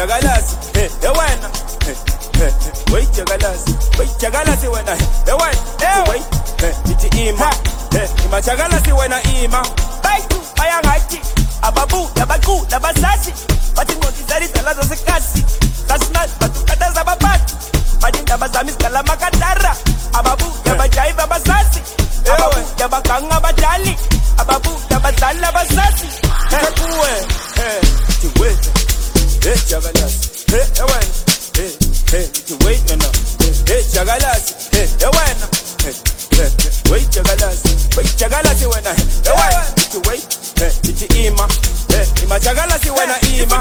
majagalasi wena wait jagalasi wena wena wait ithi ima majagalasi wena ima bayitu bayangathi ababu yabaku labasasi bathi ngodizali zalazo sekasi kasina batukata zabapati badinda bazami skala makadara ababu yabajayiva abasasi ababu yabaganga abadali ababu yabadali abasasi kuwe tiweta jagalasi wena tiwait nana jagalasi wena wait jagalasi wena tiwait ithi ima jagalasi wena ima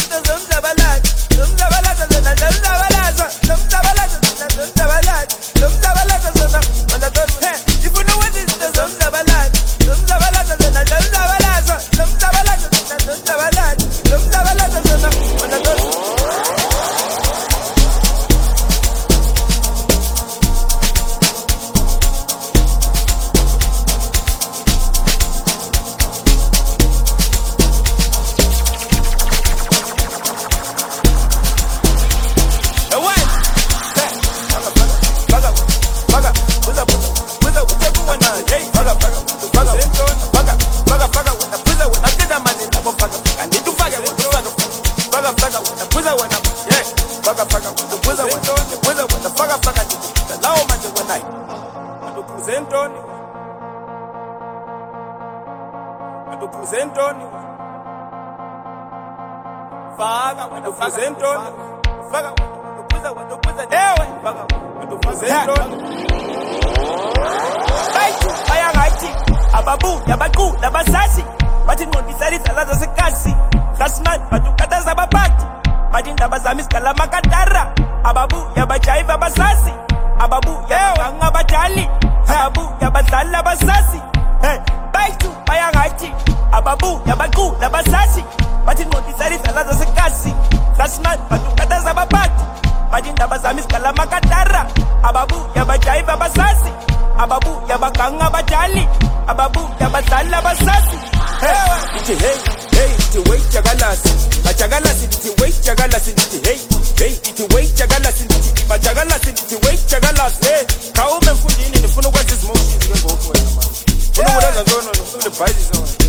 ababu yabaku labasasi bathi ngodizali zalazo sekasi kasman batukata zabapati badinda bazami skala makadara ababu yabajayiva abasasi ababu yabaganga abadali ababu yabadlali abasasi bayitu bayangathi ababu yabaku labasasi bathi ngodizali zalazo sekasi kasman batukata zabapati badinda bazami skala makadara ababu yabajayiva abasasi ababu yabaganga abadali ababu yabadlali abasasi ithi ithi wait jagalasi majagalasi ithi wait jagalasi ithi ithi wait jagalasi ithi majagalasi ithi wait jagalasi khawume mfundini nifuna ukwenza izimotions ke ngoku wena manje ufuna ukwenza zona ufuna ibhayisi zona